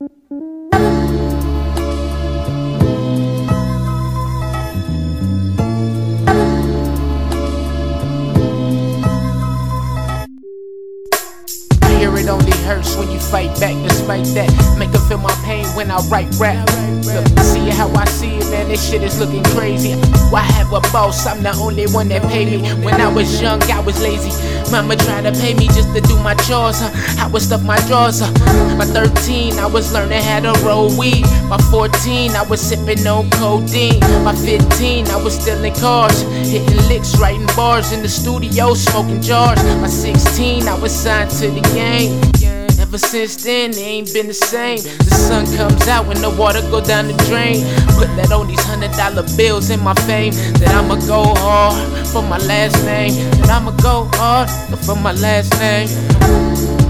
Hear it only hurts when you fight back. Despite that, make her feel my pain when I write rap. Look, see how I see it, man, this shit is looking crazy. Why have a boss? I'm the only one that pay me. When I was young, I was lazy. Mama tried to pay me just to do my chores. I would stuff my drawers. By 13, I was learning how to roll weed. By 14, I was sipping on codeine. By 15, I was stealing cars, hitting licks, writing bars in the studio, smoking jars. By 16, I was signed to the game. Ever since then, it ain't been the same. The sun comes out when the water go down the drain. Put that on these $100 bills in my fame. That I'ma go hard for my last name. That I'ma go hard for my last name.